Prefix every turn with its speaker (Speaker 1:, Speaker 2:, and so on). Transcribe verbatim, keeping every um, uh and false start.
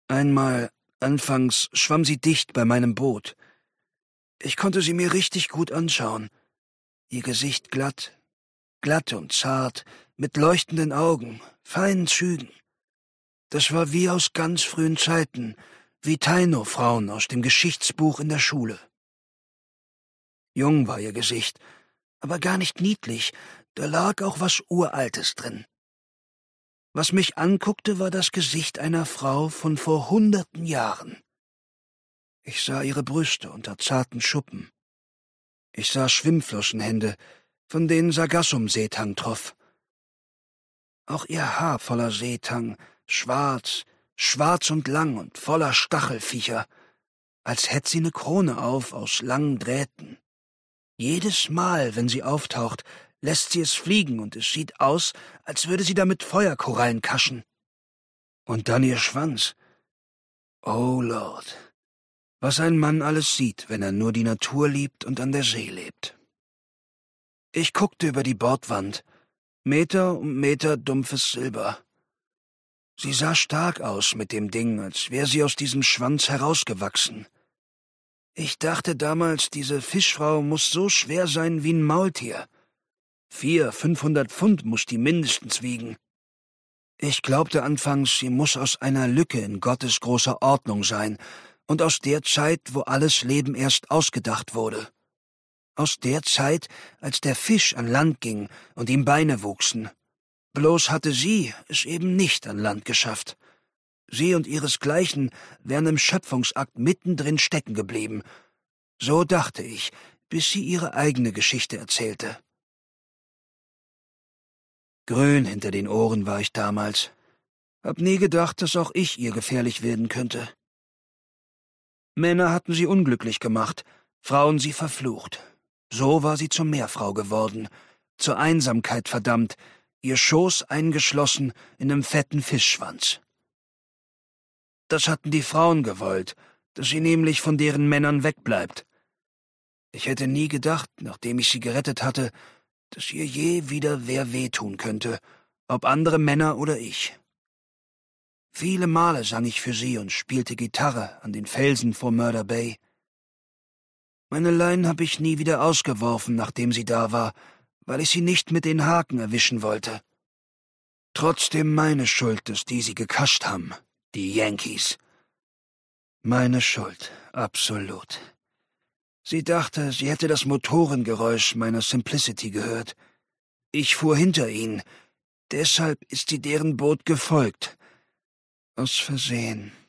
Speaker 1: Einmal, anfangs, schwamm sie dicht bei meinem Boot. Ich konnte sie mir richtig gut anschauen. Ihr Gesicht glatt, glatt und zart, mit leuchtenden Augen, feinen Zügen. Das war wie aus ganz frühen Zeiten, wie Taino-Frauen aus dem Geschichtsbuch in der Schule. Jung war ihr Gesicht, aber gar nicht niedlich, da lag auch was Uraltes drin. Was mich anguckte, war das Gesicht einer Frau von vor hunderten Jahren. Ich sah ihre Brüste unter zarten Schuppen. Ich sah Schwimmfloschenhände, von denen Sargassum-Seetang troff. Auch ihr Haar voller Seetang, schwarz, schwarz und lang und voller Stachelviecher, als hätt sie ne Krone auf aus langen Drähten. Jedes Mal, wenn sie auftaucht, lässt sie es fliegen und es sieht aus, als würde sie damit Feuerkorallen kaschen. Und dann ihr Schwanz. Oh Lord, was ein Mann alles sieht, wenn er nur die Natur liebt und an der See lebt. Ich guckte über die Bordwand, Meter um Meter dumpfes Silber. Sie sah stark aus mit dem Ding, als wäre sie aus diesem Schwanz herausgewachsen. Ich dachte damals, diese Fischfrau muss so schwer sein wie ein Maultier. Vier, fünfhundert Pfund muss die mindestens wiegen. Ich glaubte anfangs, sie muss aus einer Lücke in Gottes großer Ordnung sein und aus der Zeit, wo alles Leben erst ausgedacht wurde. Aus der Zeit, als der Fisch an Land ging und ihm Beine wuchsen. Bloß hatte sie es eben nicht an Land geschafft. Sie und ihresgleichen wären im Schöpfungsakt mittendrin stecken geblieben. So dachte ich, bis sie ihre eigene Geschichte erzählte. Grün hinter den Ohren war ich damals. Hab nie gedacht, dass auch ich ihr gefährlich werden könnte. Männer hatten sie unglücklich gemacht, Frauen sie verflucht. So war sie zur Meerfrau geworden, zur Einsamkeit verdammt, ihr Schoß eingeschlossen in einem fetten Fischschwanz. Das hatten die Frauen gewollt, dass sie nämlich von deren Männern wegbleibt. Ich hätte nie gedacht, nachdem ich sie gerettet hatte, dass ihr je wieder wer wehtun könnte, ob andere Männer oder ich. Viele Male sang ich für sie und spielte Gitarre an den Felsen vor Murder Bay. Meine Leinen habe ich nie wieder ausgeworfen, nachdem sie da war, weil ich sie nicht mit den Haken erwischen wollte. Trotzdem meine Schuld, dass die sie gekascht haben, die Yankees. Meine Schuld, absolut. Sie dachte, sie hätte das Motorengeräusch meiner Simplicity gehört. Ich fuhr hinter ihnen, deshalb ist sie deren Boot gefolgt. Aus Versehen.